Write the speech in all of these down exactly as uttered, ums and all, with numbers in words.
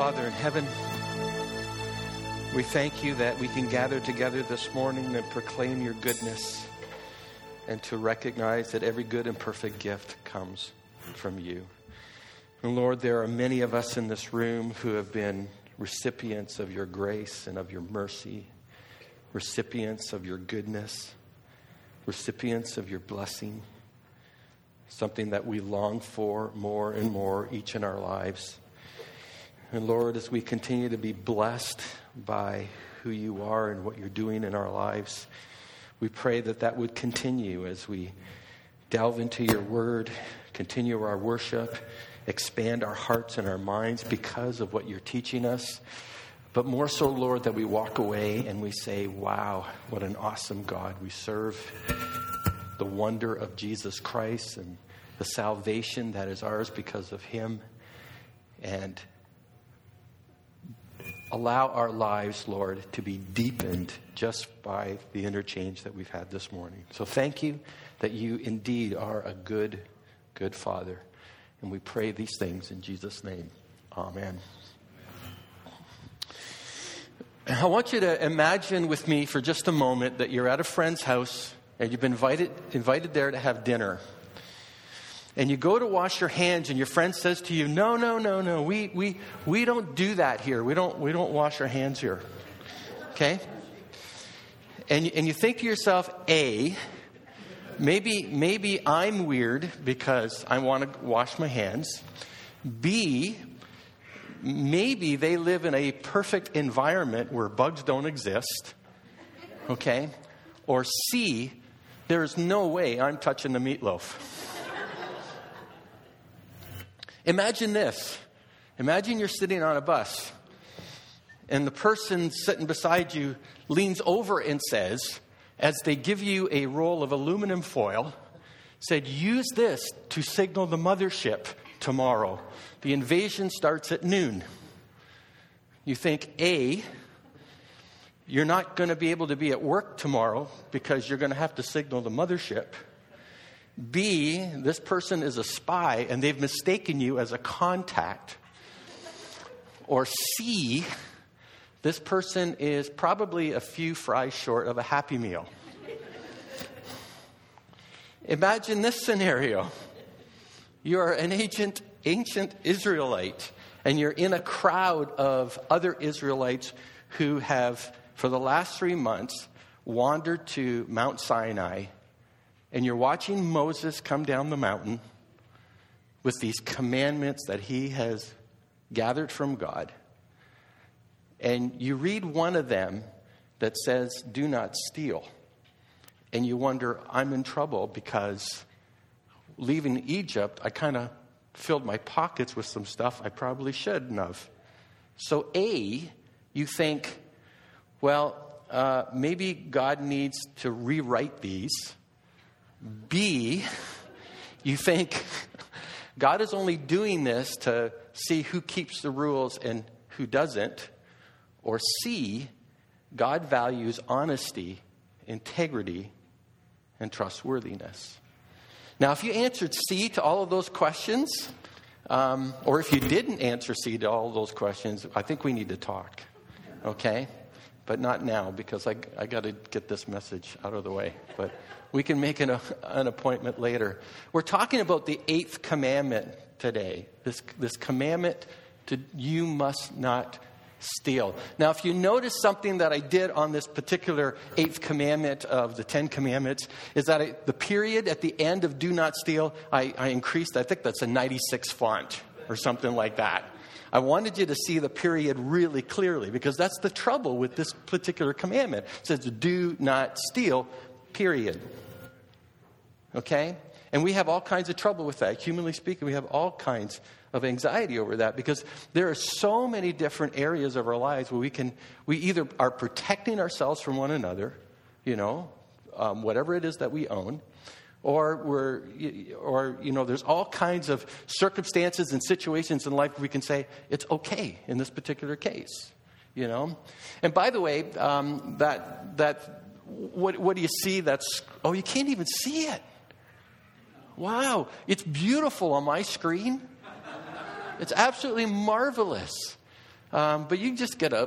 Father in heaven, we thank you that we can gather together this morning and proclaim your goodness and to recognize that every good and perfect gift comes from you. And Lord, there are many of us in this room who have been recipients of your grace and of your mercy, recipients of your goodness, recipients of your blessing, something that we long for more and more each in our lives. And Lord, as we continue to be blessed by who you are and what you're doing in our lives, we pray that that would continue as we delve into your word, continue our worship, expand our hearts and our minds because of what you're teaching us. But more so, Lord, that we walk away and we say, wow, what an awesome God we serve. The wonder of Jesus Christ and the salvation that is ours because of him. And allow our lives, Lord, to be deepened just by the interchange that we've had this morning. So thank you that you indeed are a good, good Father. And we pray these things in Jesus' name. Amen. I want you to imagine with me for just a moment that you're at a friend's house and you've been invited, invited there to have dinner. And you go to wash your hands, and your friend says to you, no, no, no, no, we we we don't do that here. We don't we don't wash our hands here. Okay? And and you think to yourself, A, maybe maybe I'm weird because I want to wash my hands. B, maybe they live in a perfect environment where bugs don't exist. Okay? Or C, there's no way I'm touching the meatloaf. Imagine this. Imagine you're sitting on a bus and the person sitting beside you leans over and says, as they give you a roll of aluminum foil, said, use this to signal the mothership tomorrow. The invasion starts at noon. You think, A, you're not going to be able to be at work tomorrow because you're going to have to signal the mothership. B, this person is a spy and they've mistaken you as a contact. Or C, this person is probably a few fries short of a Happy Meal. Imagine this scenario. You're an ancient, ancient Israelite and you're in a crowd of other Israelites who have, for the last three months, wandered to Mount Sinai. And you're watching Moses come down the mountain with these commandments that he has gathered from God. And you read one of them that says, do not steal. And you wonder, I'm in trouble because leaving Egypt, I kind of filled my pockets with some stuff I probably shouldn't have. So A, you think, well, uh, maybe God needs to rewrite these. B, you think God is only doing this to see who keeps the rules and who doesn't. Or C, God values honesty, integrity, and trustworthiness. Now, if you answered C to all of those questions, um, or if you didn't answer C to all of those questions, I think we need to talk, okay? But not now, because I, I got to get this message out of the way. But we can make an, an appointment later. We're talking about the eighth commandment today. This, this commandment to you must not steal. Now, if you notice something that I did on this particular eighth commandment of the Ten Commandments, is that I, the period at the end of do not steal, I, I increased, I think that's a ninety-six font or something like that. I wanted you to see the period really clearly because that's the trouble with this particular commandment. It says do not steal, period. Okay? And we have all kinds of trouble with that. Humanly speaking, we have all kinds of anxiety over that because there are so many different areas of our lives where we can, we either are protecting ourselves from one another, you know, um, whatever it is that we own, or we're, or, you know, there's all kinds of circumstances and situations in life where we can say it's okay in this particular case, you know. And by the way, um, that, that, what, what do you see that's, oh, you can't even see it. Wow, it's beautiful on my screen. It's absolutely marvelous. Um, but you just get a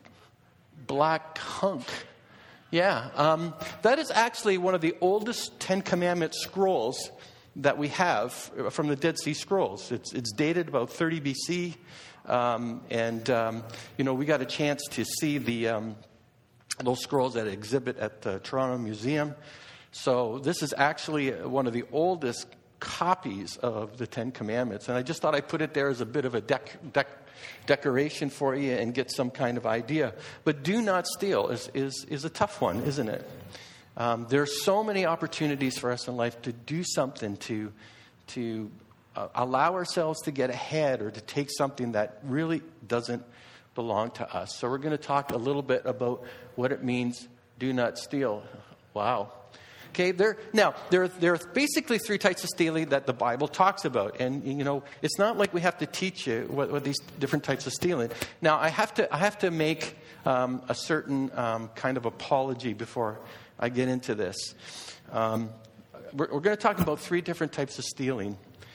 black hunk. Yeah, um, that is actually one of the oldest Ten Commandment scrolls that we have from the Dead Sea Scrolls. It's, it's dated about thirty B C, um, and um, you know we got a chance to see the um, those scrolls at an exhibit at the Toronto Museum. So this is actually one of the oldest copies of the Ten Commandments, and I just thought I'd put it there as a bit of a dec- dec- decoration for you and get some kind of idea. But do not steal is is, is a tough one, isn't it? Um, there are so many opportunities for us in life to do something to to uh, allow ourselves to get ahead or to take something that really doesn't belong to us. So we're going to talk a little bit about what it means, do not steal. Wow. Okay, there now there there are basically three types of stealing that the Bible talks about, and you know it's not like we have to teach you what, what these different types of stealing. Now I have to I have to make um, a certain um, kind of apology before I get into this. Um, we're we're going to talk about three different types of stealing,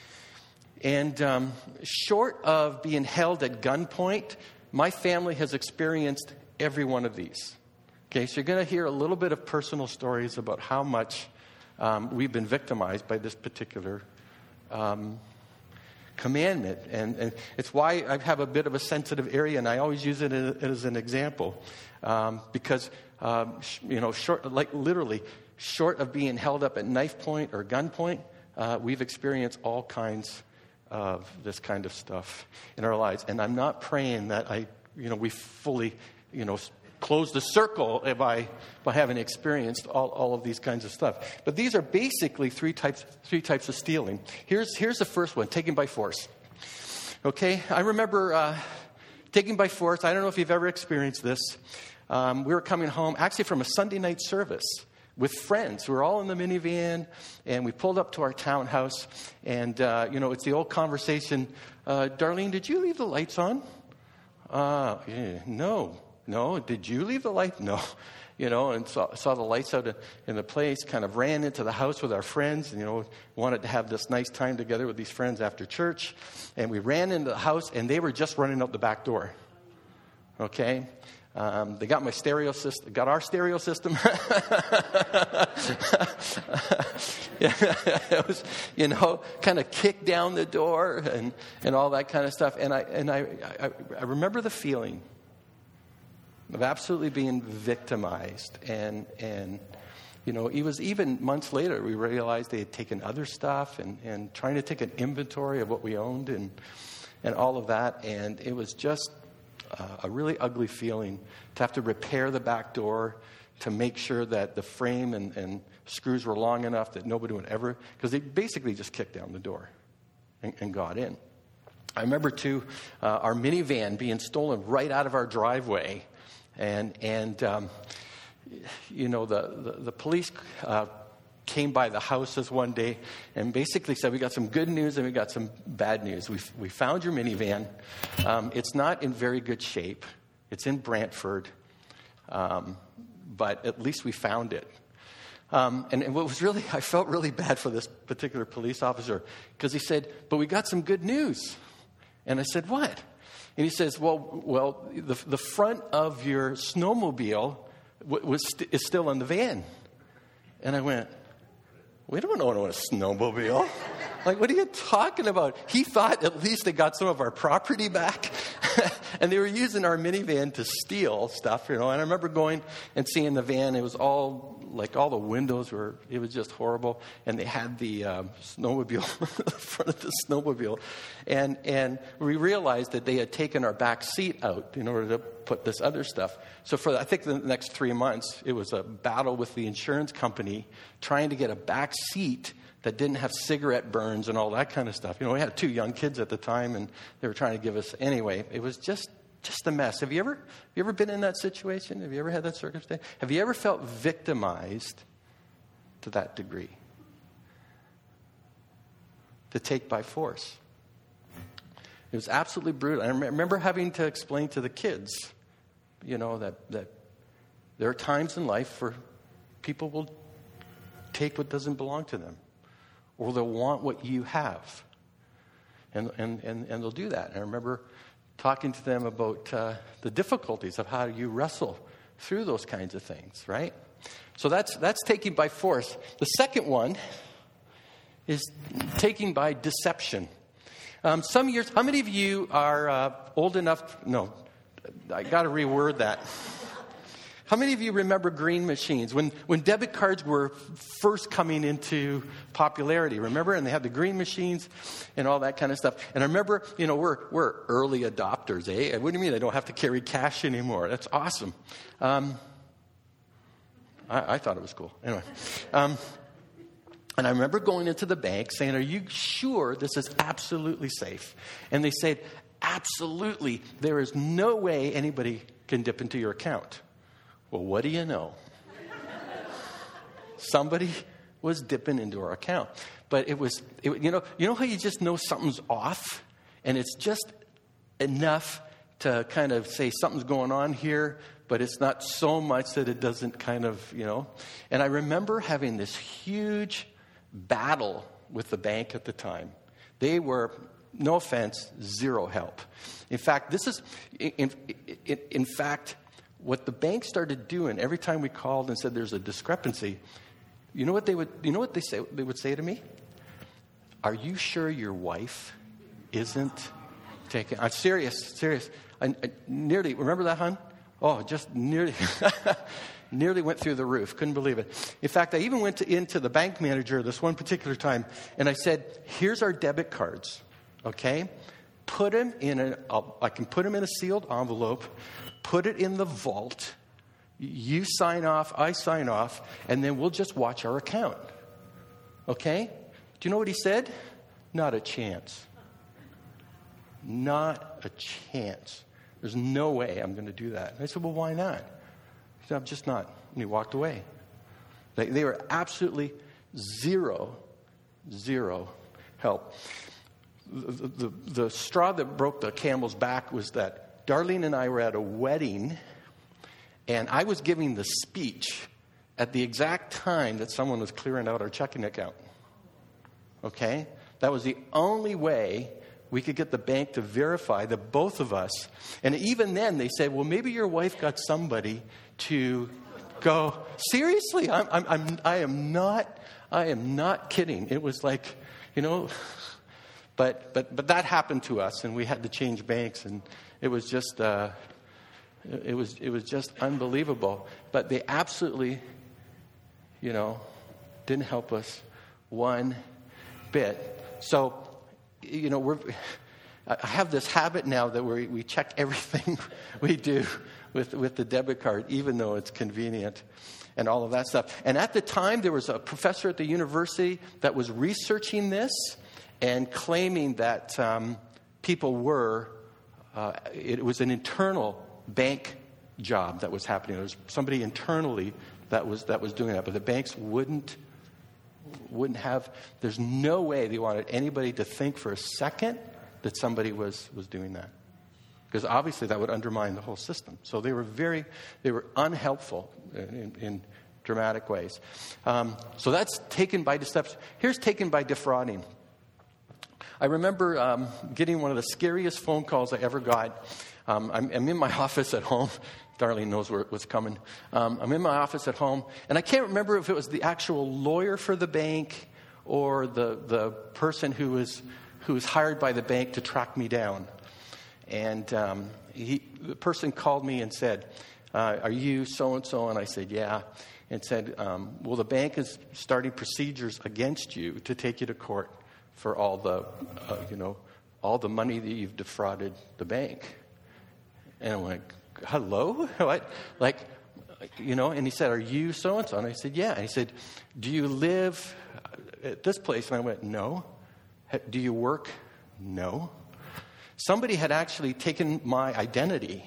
and um, short of being held at gunpoint, my family has experienced every one of these. Okay, so you're going to hear a little bit of personal stories about how much um, we've been victimized by this particular um, commandment. And, and it's why I have a bit of a sensitive area, and I always use it as an example. Um, because, um, sh- you know, short, like literally, short of being held up at knife point or gunpoint, uh, we've experienced all kinds of this kind of stuff in our lives. And I'm not praying that I, you know, we fully, you know, close the circle by by having experienced all, all of these kinds of stuff. But these are basically three types three types of stealing. Here's here's the first one: taken by force. Okay, I remember uh, taken by force. I don't know if you've ever experienced this. Um, we were coming home actually from a Sunday night service with friends. We were all in the minivan, and we pulled up to our townhouse. And uh, you know, it's the old conversation. Uh, Darlene, did you leave the lights on? Uh, yeah, no. No, did you leave the light? No. You know, and saw, saw the lights out in the place, kind of ran into the house with our friends, and, you know, wanted to have this nice time together with these friends after church. And we ran into the house, and they were just running out the back door. Okay? Um, they got my stereo system, got our stereo system. Yeah, it was, you know, kind of kicked down the door and, and all that kind of stuff. And I and I, I, I remember the feeling of absolutely being victimized. And, and you know, it was even months later we realized they had taken other stuff and, and trying to take an inventory of what we owned and and all of that. And it was just uh, a really ugly feeling to have to repair the back door, to make sure that the frame and, and screws were long enough that nobody would ever, because they basically just kicked down the door and, and got in. I remember, too, uh, our minivan being stolen right out of our driveway. And, and um, you know, the, the, the police uh, came by the houses one day and basically said, we got some good news and we got some bad news. We we found your minivan. Um, it's not in very good shape. It's in Brantford. Um, but at least we found it. Um, and, and what was really, I felt really bad for this particular police officer because he said, but we got some good news. And I said, what? And he says, well, well, the the front of your snowmobile w- was st- is still in the van. And I went, we don't own a snowmobile. Like, what are you talking about? He thought at least they got some of our property back. And they were using our minivan to steal stuff, you know. And I remember going and seeing the van. It was all, like, all the windows were, it was just horrible. And they had the um, snowmobile, the front of the snowmobile. And and we realized that they had taken our back seat out in order to put this other stuff. So for, I think, the next three months, it was a battle with the insurance company trying to get a back seat that didn't have cigarette burns and all that kind of stuff. You know, we had two young kids at the time, and they were trying to give us, anyway, it was just just a mess. Have you ever, have you ever been in that situation? Have you ever had that circumstance? Have you ever felt victimized to that degree? To take by force. It was absolutely brutal. I remember having to explain to the kids, you know, that, that there are times in life where people will take what doesn't belong to them. Or they'll want what you have. And, and, and, and they'll do that. And I remember talking to them about uh, the difficulties of how you wrestle through those kinds of things, right? So that's that's taking by force. The second one is taking by deception. Um, some years, how many of you are uh, old enough? No, I got to reword that. How many of you remember green machines? When when debit cards were first coming into popularity, remember? And they had the green machines and all that kind of stuff. And I remember, you know, we're we're early adopters, eh? What do you mean I don't have to carry cash anymore? That's awesome. Um, I, I thought it was cool. Anyway. Um, and I remember going into the bank saying, are you sure this is absolutely safe? And they said, absolutely. There is no way anybody can dip into your account. Well, what do you know? Somebody was dipping into our account. But it was, it, you know, you know how you just know something's off? And it's just enough to kind of say something's going on here, but it's not so much that it doesn't kind of, you know. And I remember having this huge battle with the bank at the time. They were, no offense, zero help. In fact, this is, in, in, in fact, what the bank started doing every time we called and said there's a discrepancy, you know what they would, you know what they say, they would say to me? Are you sure your wife isn't taking, I'm serious, serious. I, I nearly, remember that, hon? Oh, just nearly, nearly went through the roof. Couldn't believe it. In fact, I even went to, into the bank manager this one particular time, and I said, here's our debit cards, okay? Put them in a, I'll, I can put them in a sealed envelope, put it in the vault, you sign off, I sign off, and then we'll just watch our account. Okay? Do you know what he said? Not a chance. Not a chance. There's no way I'm going to do that. And I said, well, why not? He said, I'm just not. And he walked away. They, they were absolutely zero, zero help. The, the, the straw that broke the camel's back was that Darlene and I were at a wedding, and I was giving the speech at the exact time that someone was clearing out our checking account. Okay? That was the only way we could get the bank to verify that both of us, and even then they said, well, maybe your wife got somebody to go, seriously, I'm, I'm, I'm, I am not, I am not kidding. It was like, you know, but, but, but that happened to us, and we had to change banks, and it was just, uh, it was, it was just unbelievable. But they absolutely, you know, didn't help us one bit. So, you know, we're, I have this habit now that we we check everything we do with with the debit card, even though it's convenient, and all of that stuff. And at the time, there was a professor at the university that was researching this and claiming that um, people were. Uh, it was an internal bank job that was happening. There was somebody internally that was that was doing that, but the banks wouldn't wouldn't have. There's no way they wanted anybody to think for a second that somebody was was doing that, because obviously that would undermine the whole system. So they were very they were unhelpful in, in dramatic ways. Um, so that's taken by deception. Here's taken by defrauding. I remember um, getting one of the scariest phone calls I ever got. Um, I'm, I'm in my office at home. Darlene knows where, what's coming. Um, I'm in my office at home, and I can't remember if it was the actual lawyer for the bank or the the person who was who was hired by the bank to track me down. And um, he, the person called me and said, uh, "Are you so and so?" And I said, "Yeah." And said, um, "Well, the bank is starting procedures against you to take you to court for all the, uh, you know, all the money that you've defrauded the bank." And I'm like, hello? What? Like, you know, and he said, "Are you so-and-so?" And I said, "Yeah." And he said, "Do you live at this place?" And I went, "No." "Do you work?" "No." Somebody had actually taken my identity.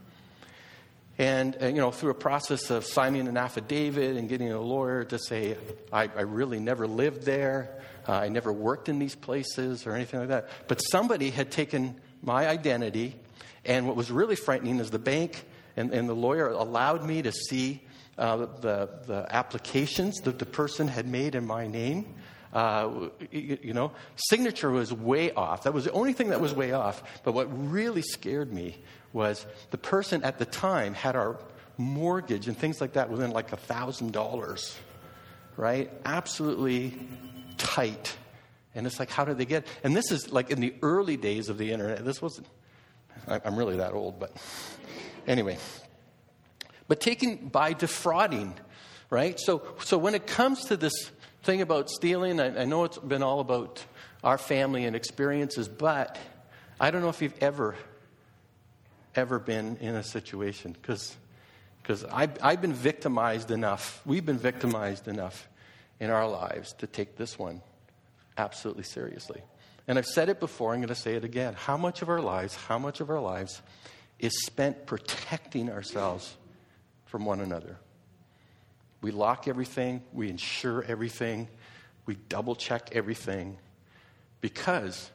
And, uh, you know, through a process of signing an affidavit and getting a lawyer to say, I, I really never lived there. Uh, I never worked in these places or anything like that. But somebody had taken my identity. And what was really frightening is the bank and, and the lawyer allowed me to see uh, the, the applications that the person had made in my name. Uh, you, you know, signature was way off. That was the only thing that was way off. But what really scared me was the person at the time had our mortgage and things like that within like a thousand dollars, right? Absolutely tight. And it's like, how did they get? And this is like in the early days of the internet. This wasn't, I, I'm really that old, but anyway. But taking by defrauding, right? So, so when it comes to this thing about stealing, I, I know it's been all about our family and experiences, but I don't know if you've ever, ever been in a situation, because because I've, I've been victimized enough, we've been victimized enough in our lives to take this one absolutely seriously. And I've said it before, I'm going to say it again. How much of our lives, how much of our lives is spent protecting ourselves from one another? We lock everything, we insure everything, we double check everything, because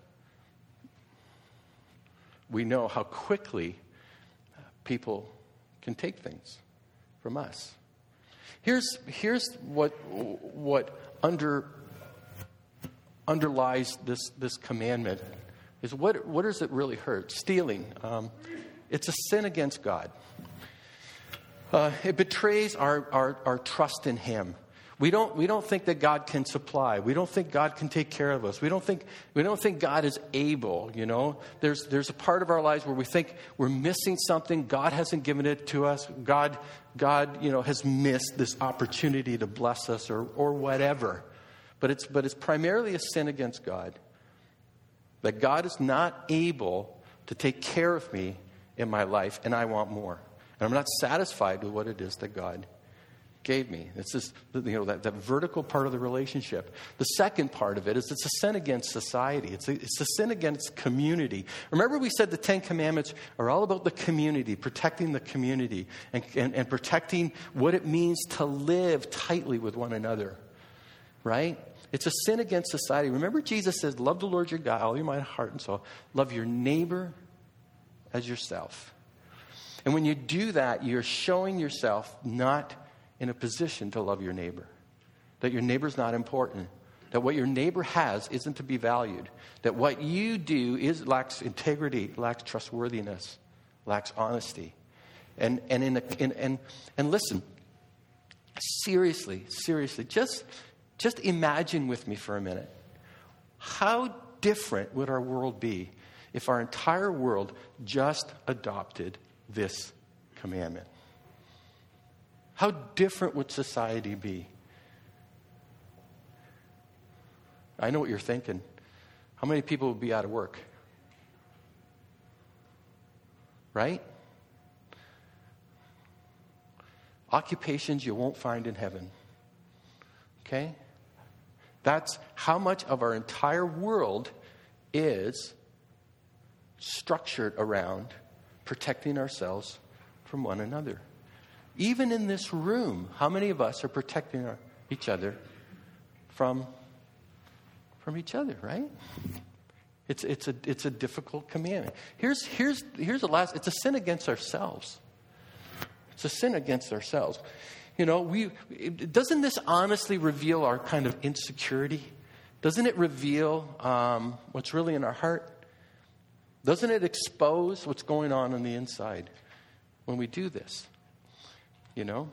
we know how quickly people can take things from us. Here's here's what what under underlies this this commandment is what what does it really hurt? Stealing. Um, it's a sin against God. Uh, it betrays our, our, our trust in Him. We don't we don't think that God can supply. We don't think God can take care of us. We don't think we don't think God is able. You know, there's there's a part of our lives where we think we're missing something. God hasn't given it to us. God God you know has missed this opportunity to bless us or or whatever. But it's but it's primarily a sin against God. That God is not able to take care of me in my life, and I want more. And I'm not satisfied with what it is that God gave me. It's this, you know, that, that vertical part of the relationship. The second part of it is it's a sin against society. It's a, it's a sin against community. Remember we said the Ten Commandments are all about the community, protecting the community, and, and, and protecting what it means to live tightly with one another, right? It's a sin against society. Remember Jesus says, love the Lord your God, all your mind, heart, and soul. Love your neighbor as yourself. And when you do that, you're showing yourself not in a position to love your neighbor. That your neighbor's not important. That what your neighbor has isn't to be valued. That what you do is lacks integrity, lacks trustworthiness, lacks honesty. And and in, a, in and and listen, seriously, seriously, just just imagine with me for a minute. How different would our world be if our entire world just adopted this commandment? How different would society be? I know what you're thinking. How many people would be out of work? Right? Occupations you won't find in heaven. Okay? That's how much of our entire world is structured around protecting ourselves from one another. Even in this room, how many of us are protecting our, each other from, from each other, right? It's it's a it's a difficult commandment. Here's here's here's the last. It's a sin against ourselves. It's a sin against ourselves. You know, we it, doesn't this honestly reveal our kind of insecurity? Doesn't it reveal um, what's really in our heart? Doesn't it expose what's going on on the inside when we do this? You know?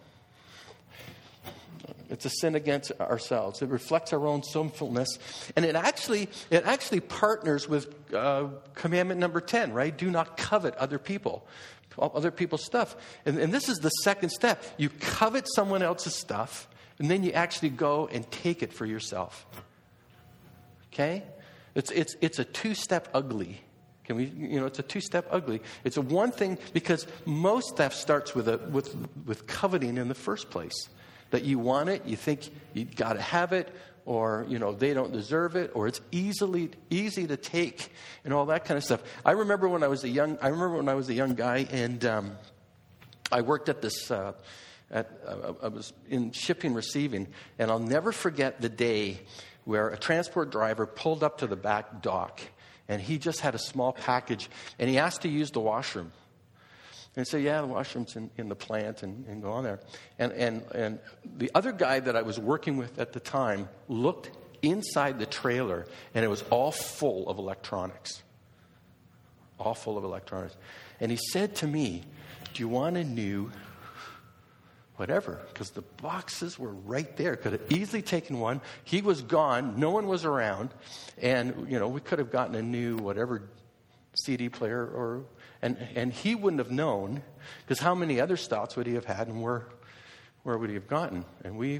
It's a sin against ourselves. It reflects our own sinfulness. And it actually it actually partners with uh, commandment number ten, right? Do not covet other people, other people's stuff. And, and this is the second step. You covet someone else's stuff, and then you actually go and take it for yourself. Okay? It's it's it's a two-step ugly. Can we, you know, it's a two-step ugly. It's a one thing, because most theft starts with a with with coveting in the first place. That you want it, you think you got to have it, or you know they don't deserve it, or it's easily easy to take, and all that kind of stuff. I remember when I was a young I remember when I was a young guy, and um, I worked at this. Uh, at uh, I was in shipping receiving, and I'll never forget the day where a transport driver pulled up to the back dock. And he just had a small package, and he asked to use the washroom. And so, yeah, the washroom's in, in the plant, and, and go on there. And, and and the other guy that I was working with at the time looked inside the trailer, and it was all full of electronics. All full of electronics. And he said to me, do you want a new whatever? Because the boxes were right there. Could have easily taken one. He was gone. No one was around. And, you know, we could have gotten a new whatever C D player, or and and he wouldn't have known, because how many other stocks would he have had, and where where would he have gotten? And we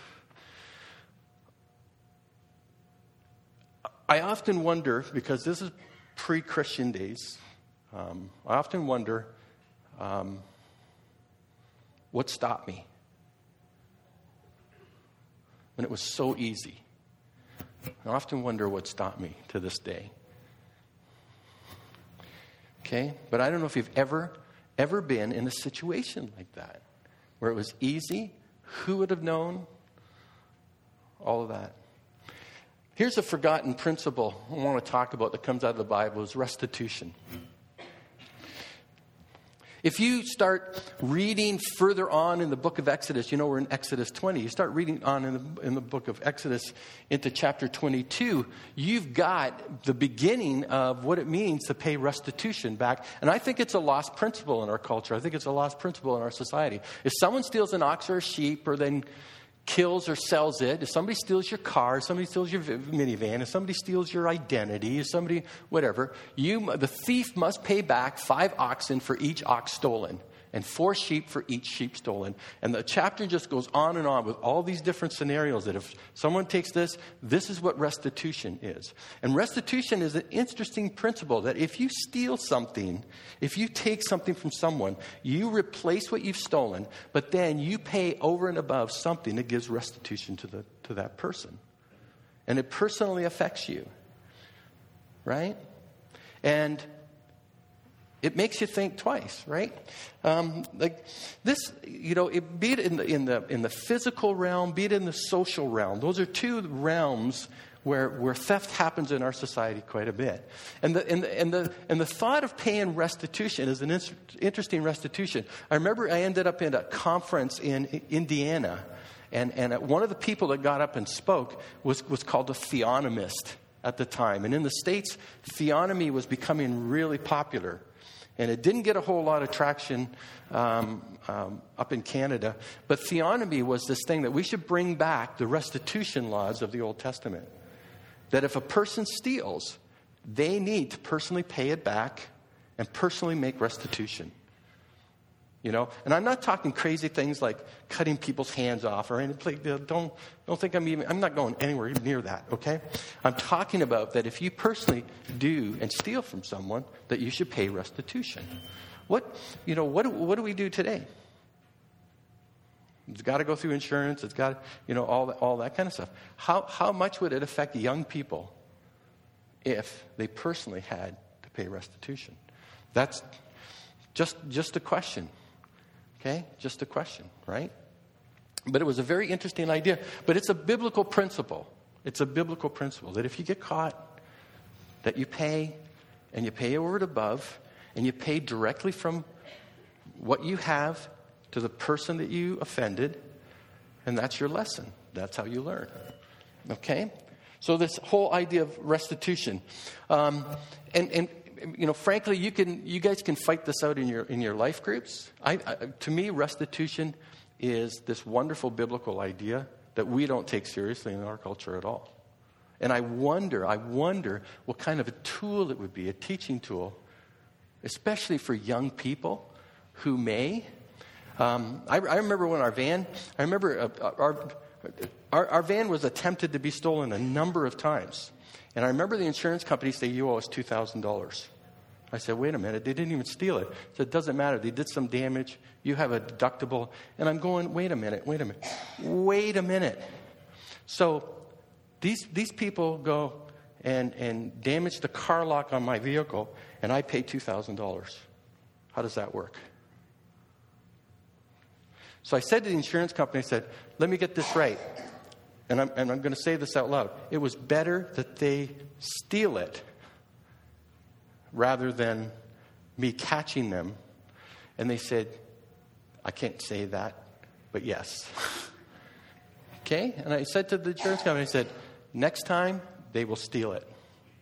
I often wonder, because this is pre-Christian days, um, I often wonder um, what stopped me when it was so easy. I often wonder what stopped me to this day. Okay? But I don't know if you've ever, ever been in a situation like that, where it was easy, who would have known, all of that. Here's a forgotten principle I want to talk about that comes out of the Bible, is restitution. If you start reading further on in the book of Exodus, you know we're in Exodus twenty, you start reading on in the, in the book of Exodus into chapter twenty-two, you've got the beginning of what it means to pay restitution back. And I think it's a lost principle in our culture. I think it's a lost principle in our society. If someone steals an ox or a sheep, or then kills or sells it, if somebody steals your car, if somebody steals your minivan, if somebody steals your identity, if somebody, whatever, you, the thief must pay back five oxen for each ox stolen, and four sheep for each sheep stolen. And the chapter just goes on and on with all these different scenarios that if someone takes this, this is what restitution is. And restitution is an interesting principle, that if you steal something, if you take something from someone, you replace what you've stolen, but then you pay over and above something that gives restitution to the to that person. And it personally affects you. Right? And it makes you think twice, right? Um, like this, you know, it, be it in the in the in the physical realm, be it in the social realm. Those are two realms where where theft happens in our society quite a bit. And the and the and the, and the thought of paying restitution is an in, interesting restitution. I remember I ended up in a conference in Indiana, and and one of the people that got up and spoke was was called a theonomist at the time. And in the States, theonomy was becoming really popular. And it didn't get a whole lot of traction um, um, up in Canada. But theonomy was this thing that we should bring back the restitution laws of the Old Testament. That if a person steals, they need to personally pay it back and personally make restitution. You know, and I'm not talking crazy things like cutting people's hands off or anything. Don't don't think I'm even. I'm not going anywhere near that. Okay, I'm talking about that if you personally do and steal from someone, that you should pay restitution. What you know? What what do we do today? It's got to go through insurance. It's got you know all that, all that kind of stuff. How how much would it affect young people if they personally had to pay restitution? That's just just a question. Okay, just a question, right? But it was a very interesting idea. But it's a biblical principle. It's a biblical principle that if you get caught, that you pay, and you pay over and above, and you pay directly from what you have to the person that you offended, and that's your lesson. That's how you learn. Okay? So this whole idea of restitution. Um, and, and You know, frankly, you can, you guys can fight this out in your in your life groups. I, I, to me, restitution is this wonderful biblical idea that we don't take seriously in our culture at all. And I wonder, I wonder what kind of a tool it would be, a teaching tool, especially for young people who may. Um, I, I remember when our van, I remember uh, our, our our van was attempted to be stolen a number of times. And I remember the insurance company say, you owe us two thousand dollars. I said, wait a minute, they didn't even steal it. I said, it doesn't matter. They did some damage. You have a deductible. And I'm going, wait a minute, wait a minute, wait a minute. So these these people go and, and damage the car lock on my vehicle, and I pay two thousand dollars. How does that work? So I said to the insurance company, I said, let me get this right. And I'm, and I'm going to say this out loud. It was better that they steal it rather than me catching them. And they said, I can't say that, but yes. Okay? And I said to the insurance company, I said, next time they will steal it.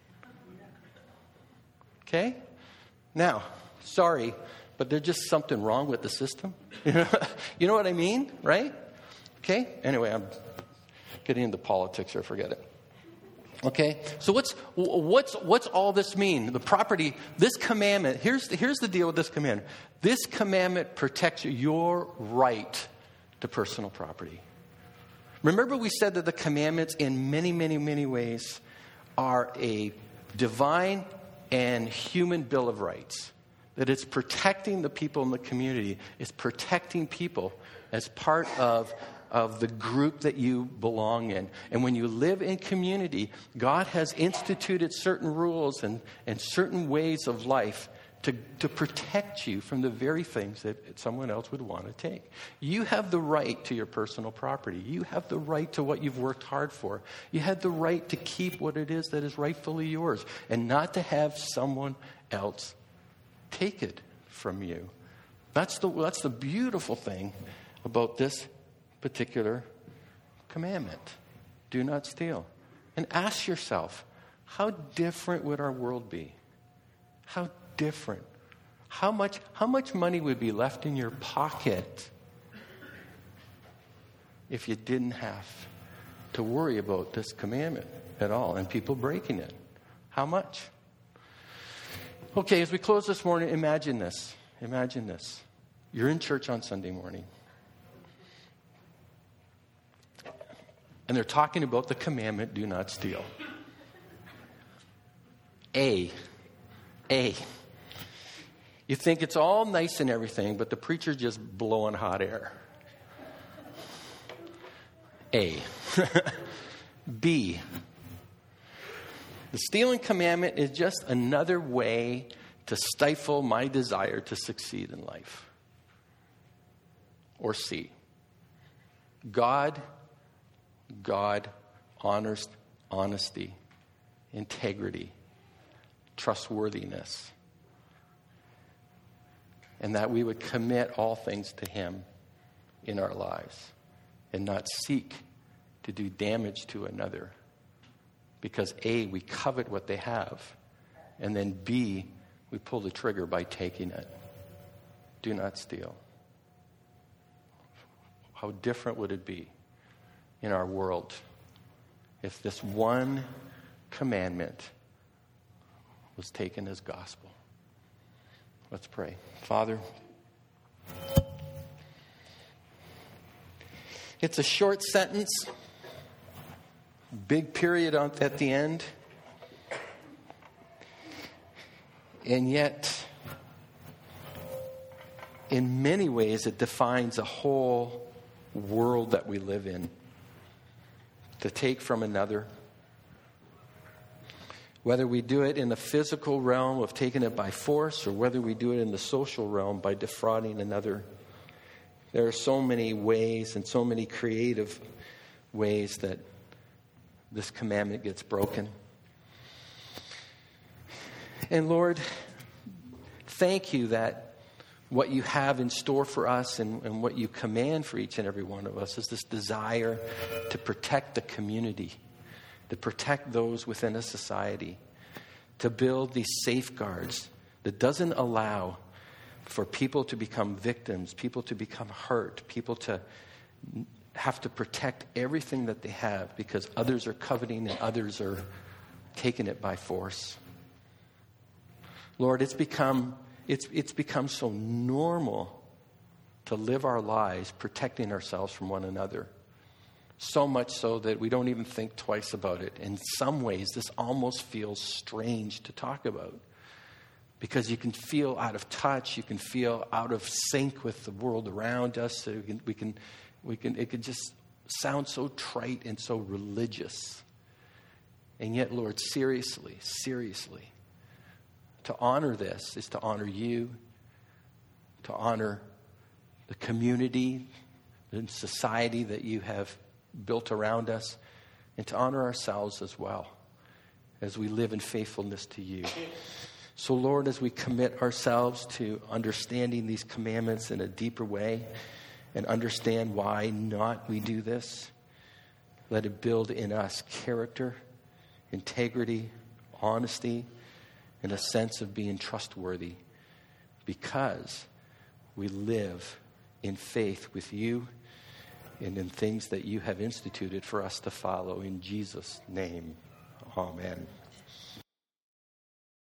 Okay? Now, sorry, but there's just something wrong with the system. You know what I mean, right? Okay? Anyway, I'm getting into politics here. Forget it. Okay? So what's what's what's all this mean? The property, this commandment, here's here's the deal with this commandment. This commandment protects your right to personal property. Remember we said that the commandments in many, many, many ways are a divine and human bill of rights. That it's protecting the people in the community. It's protecting people as part of, of the group that you belong in. And when you live in community, God has instituted certain rules and, and certain ways of life to, to protect you from the very things that someone else would want to take. You have the right to your personal property. You have the right to what you've worked hard for. You have the right to keep what it is that is rightfully yours and not to have someone else take it from you. That's the that's the beautiful thing about this particular commandment. Do not steal. And ask yourself, how different would our world be? How different? How much how much money would be left in your pocket if you didn't have to worry about this commandment at all and people breaking it? How much? Okay, as we close this morning, imagine this. Imagine this. You're in church on Sunday morning. And they're talking about the commandment, do not steal. A. A. You think it's all nice and everything, but the preacher's just blowing hot air. A. B. The stealing commandment is just another way to stifle my desire to succeed in life. Or C. God, God honors honesty, integrity, trustworthiness, and that we would commit all things to Him in our lives and not seek to do damage to another. Because A, we covet what they have, and then B, we pull the trigger by taking it. Do not steal. How different would it be in our world if this one commandment was taken as gospel? Let's pray. Father, it's a short sentence. Big period on, at the end. And yet, in many ways, it defines a whole world that we live in. To take from another. Whether we do it in the physical realm of taking it by force, or whether we do it in the social realm by defrauding another. There are so many ways and so many creative ways that this commandment gets broken. And Lord, thank you that what you have in store for us and, and what you command for each and every one of us is this desire to protect the community, to protect those within a society, to build these safeguards that doesn't allow for people to become victims, people to become hurt, people to have to protect everything that they have because others are coveting and others are taking it by force. Lord, it's become it's it's become so normal to live our lives protecting ourselves from one another. So much so that we don't even think twice about it. In some ways, this almost feels strange to talk about. Because you can feel out of touch, you can feel out of sync with the world around us. So we can, we can, we can, it can just sound so trite and so religious. And yet, Lord, seriously, seriously, to honor this is to honor you, to honor the community, the society that you have built around us, and to honor ourselves as well as we live in faithfulness to you. So, Lord, as we commit ourselves to understanding these commandments in a deeper way and understand why not we do this, Let it build in us character, integrity, honesty, and a sense of being trustworthy, because we live in faith with you and in things that you have instituted for us to follow. In Jesus' name, amen.